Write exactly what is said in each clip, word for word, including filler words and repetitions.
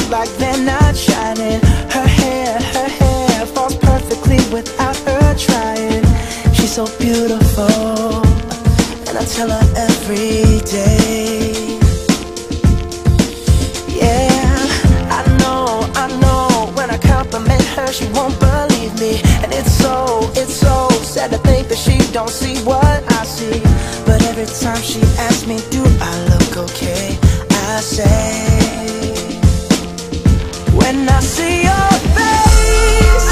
look like they're not shining. Her hair, her hair falls perfectly without her trying. She's so beautiful, and I tell her every day. Yeah, I know, I know, when I compliment her she won't believe me. And it's so, it's so sad to think that she don't see what I see. But every time she asks me, do I look okay, I say, when I see your face,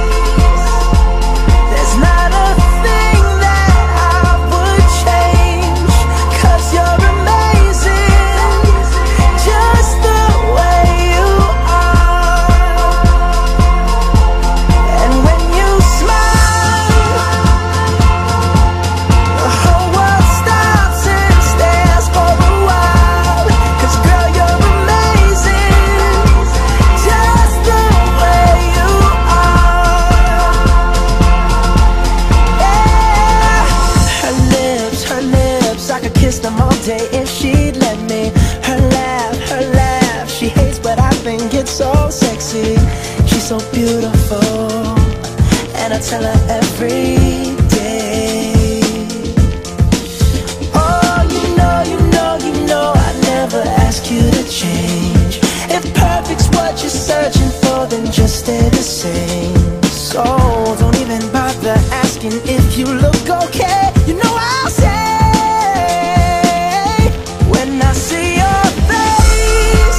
there's not a thing that I would change. 'Cause you're amazing, just the way you are. And when you smile, the whole world stops and stares for a while. 'Cause girl, you're amazing, just the way you are. Yeah. Her lips, her lips, I could kiss them all day if she'd let me. Her laugh, her laugh, she hates but I think it's so sexy. She's so beautiful, and I tell her every day. Oh, you know, you know, you know I never ask you to change. If perfect's what you're searching for, then just stay the same. So don't even bother asking if you look okay. You know I'll say, when I see your face,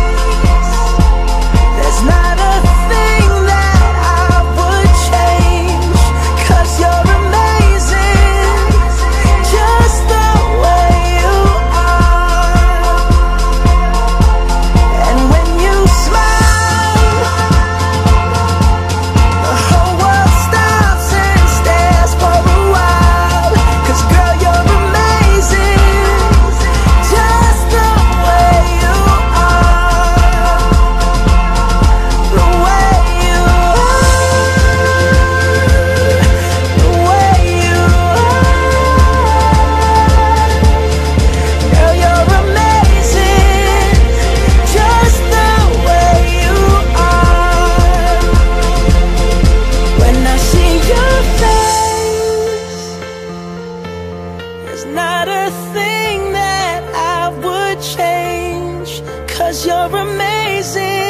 there's not a thing that I would change. 'Cause you're amazing, just the way you are. And when you smile, the whole world stops and stares for a while. 'Cause girl, you're amazing, just the way you are. The way you are, the way you are. Girl, you're amazing, just the way you are. When I see your face, there's not a thing that I would change. 'Cause you're amazing,